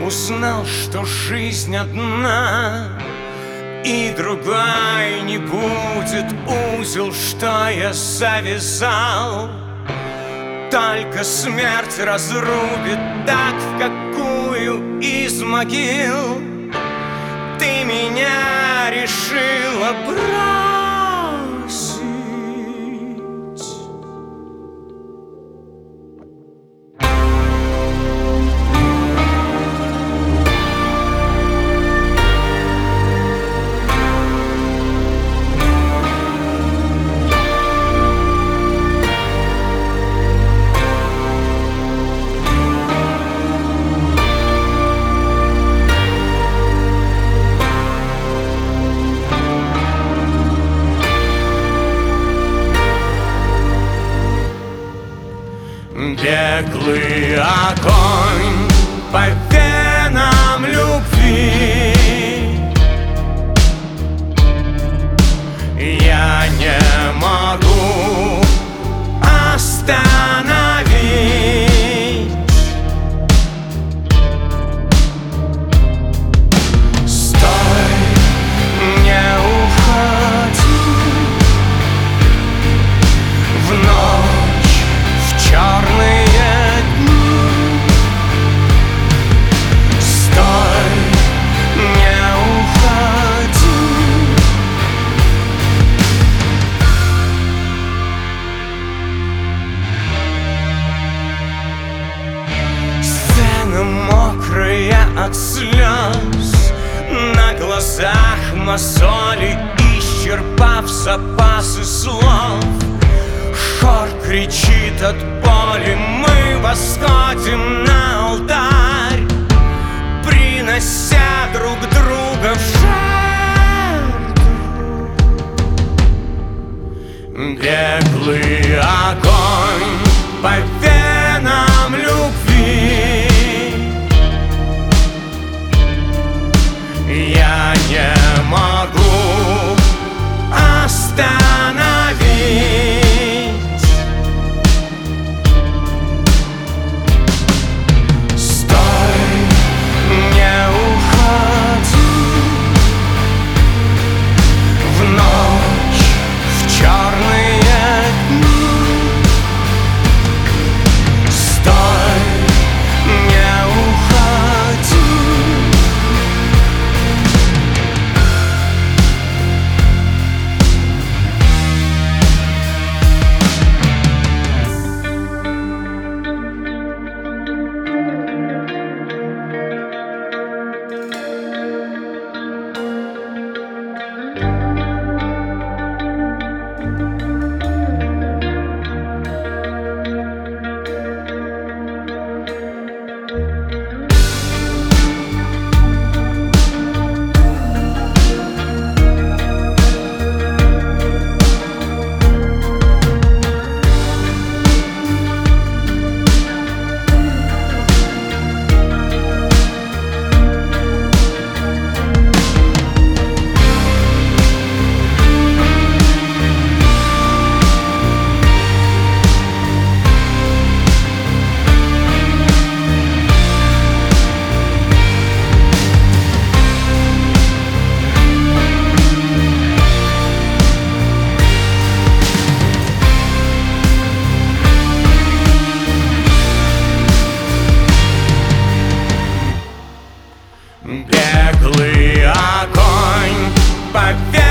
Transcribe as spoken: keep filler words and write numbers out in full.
узнал, что жизнь одна, и другая не будет. Узел, что я завязал, только смерть разрубит, так в какую из могил ты меня решила бросить. Беглый огонь по венам любви, я не могу остановить. Стой, не уходи в ночь, в черные дни. Стой, не уходи. Сцена мокрая от слез, на глазах мозоли, исчерпав запасы слов. Хор кричит от боли, мы восходим на алтарь, принося друг друга в жертву. Беглый огонь по венам любви, я не могу остановить. Стой, не уходи в ночь, в черные дни. Стой, не уходи. Беглый огонь по венам